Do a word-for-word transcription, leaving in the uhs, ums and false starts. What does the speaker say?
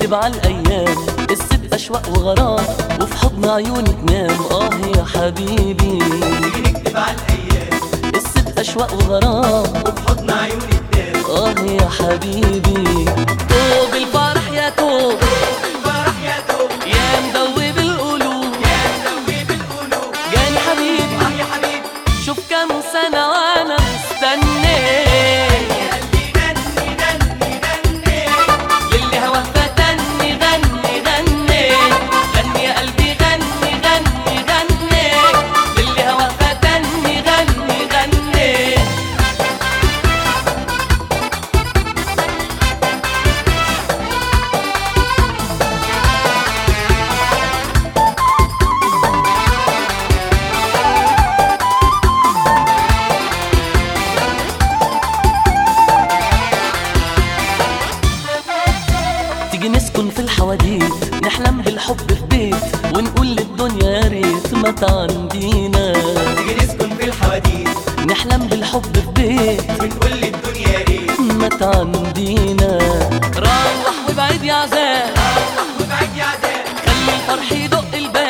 نكتب عالايام الست اشواق وغرام وفي حضن عيوني تنام. اه يا حبيبي تيجي نكتب عالايام الست اشواق وغرام وفي حضن عيوني تنام. اه يا حبيبي توب الفرح يا توب الفرح يا توب يا مدوب القلوب يا مدوب القلوب. جاني حبيبي اه يا حبيبي شوف كام سنة وانا مستني يا قلبي غني غني غني للي هواه فتني غني غني غني يا قلبي غني غني غني للي هواه فتني غني غني. تيجي نسكن في الحواديت نحلم بالحب في بيت ونقول للدنيا يا ريت ما تعندينا. تيجي نسكن في الحواديت نحلم بالحب في بيت ونقول للدنيا يا ريت ما تعندينا. روح وابعد يا عذاب وابعد يا عذاب خلي الفرح يدق الباب